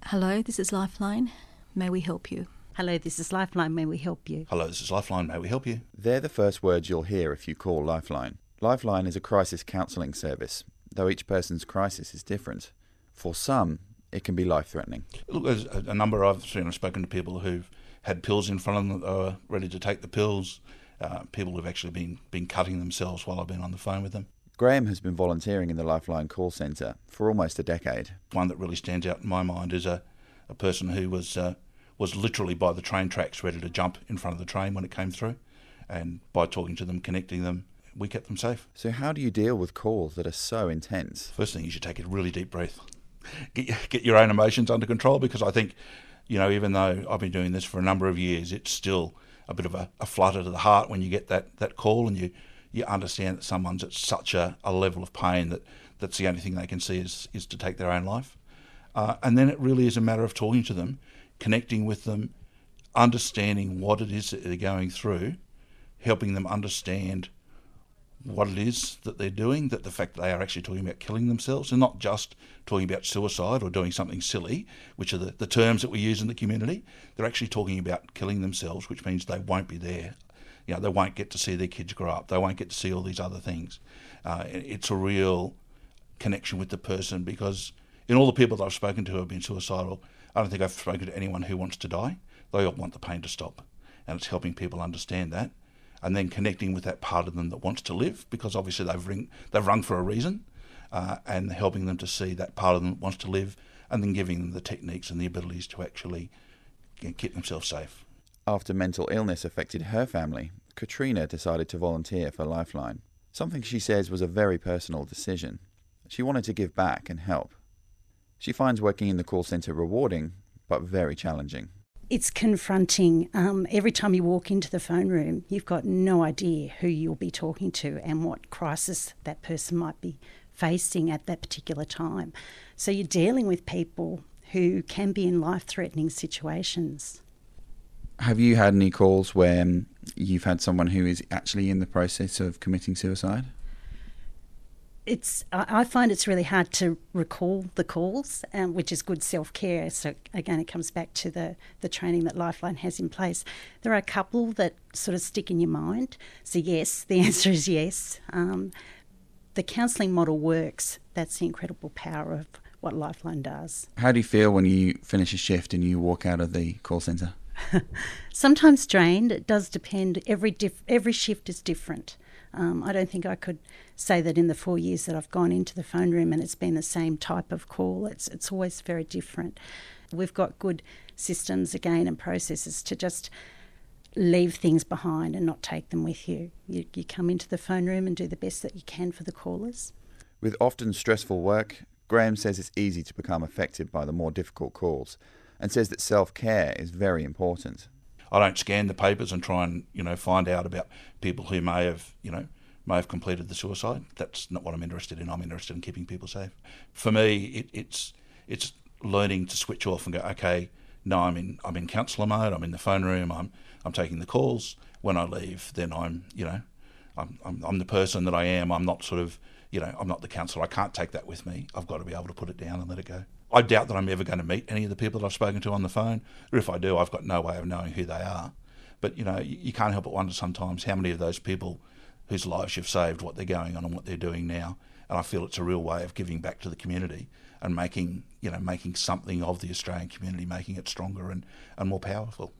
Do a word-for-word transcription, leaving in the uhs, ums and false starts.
Hello, this is Lifeline. May we help you? Hello, this is Lifeline. May we help you? Hello, this is Lifeline. May we help you? They're the first words you'll hear if you call Lifeline. Lifeline is a crisis counselling service, though each person's crisis is different. For some, it can be life-threatening. Look, there's a, a number I've you know, spoken to people who've had pills in front of them that are ready to take the pills, uh, people who've actually been, been cutting themselves while I've been on the phone with them. Graham has been volunteering in the Lifeline call centre for almost a decade. One that really stands out in my mind is a, a person who was uh, was literally by the train tracks ready to jump in front of the train when it came through, and by talking to them, connecting them, we kept them safe. So how do you deal with calls that are so intense? First thing, you should take a really deep breath. Get, get your own emotions under control, because I think, you know, even though I've been doing this for a number of years, it's still a bit of a, a flutter to the heart when you get that, that call and you, you understand that someone's at such a, a level of pain that that's the only thing they can see is, is to take their own life. Uh, and then it really is a matter of talking to them, connecting with them, understanding what it is that they're going through, helping them understand what it is that they're doing, that the fact that they are actually talking about killing themselves and not just talking about suicide or doing something silly, which are the, the terms that we use in the community. They're actually talking about killing themselves, which means they won't be there. You know, they won't get to see their kids grow up. They won't get to see all these other things. Uh, it's a real connection with the person, because in all the people that I've spoken to who have been suicidal, I don't think I've spoken to anyone who wants to die. They all want the pain to stop. And it's helping people understand that, and then connecting with that part of them that wants to live, because obviously they've, ring, they've rung for a reason, uh, and helping them to see that part of them that wants to live, and then giving them the techniques and the abilities to actually you know, keep themselves safe. After mental illness affected her family, Katrina decided to volunteer for Lifeline, something she says was a very personal decision. She wanted to give back and help. She finds working in the call centre rewarding, but very challenging. It's confronting. Um, every time you walk into the phone room, you've got no idea who you'll be talking to and what crisis that person might be facing at that particular time. So you're dealing with people who can be in life-threatening situations. Have you had any calls where you've had someone who is actually in the process of committing suicide? It's. I find it's really hard to recall the calls, um, which is good self-care. So again, it comes back to the, the training that Lifeline has in place. There are a couple that sort of stick in your mind. So yes, the answer is yes. Um, the counselling model works. That's the incredible power of what Lifeline does. How do you feel when you finish a shift and you walk out of the call centre? Sometimes drained. It does depend. Every diff- every shift is different. Um, I don't think I could say that in the four years that I've gone into the phone room and it's been the same type of call. It's it's always very different. We've got good systems again and processes to just leave things behind and not take them with you. You, you come into the phone room and do the best that you can for the callers. With often stressful work, Graham says it's easy to become affected by the more difficult calls, and says that self-care is very important. I don't scan the papers and try and, you know, find out about people who may have, you know, may have completed the suicide. That's not what I'm interested in. I'm interested in keeping people safe. For me, it, it's it's learning to switch off and go, okay, no, I'm in I'm in counsellor mode. I'm in the phone room. I'm I'm taking the calls. When I leave, then I'm, you know, I'm I'm, I'm the person that I am. I'm not sort of, you know, I'm not the counsellor. I can't take that with me. I've got to be able to put it down and let it go. I doubt that I'm ever going to meet any of the people that I've spoken to on the phone, or if I do, I've got no way of knowing who they are. But, you know, you, you can't help but wonder sometimes how many of those people whose lives you've saved, what they're going on and what they're doing now. And I feel it's a real way of giving back to the community and making, you know, making something of the Australian community, making it stronger and, and more powerful.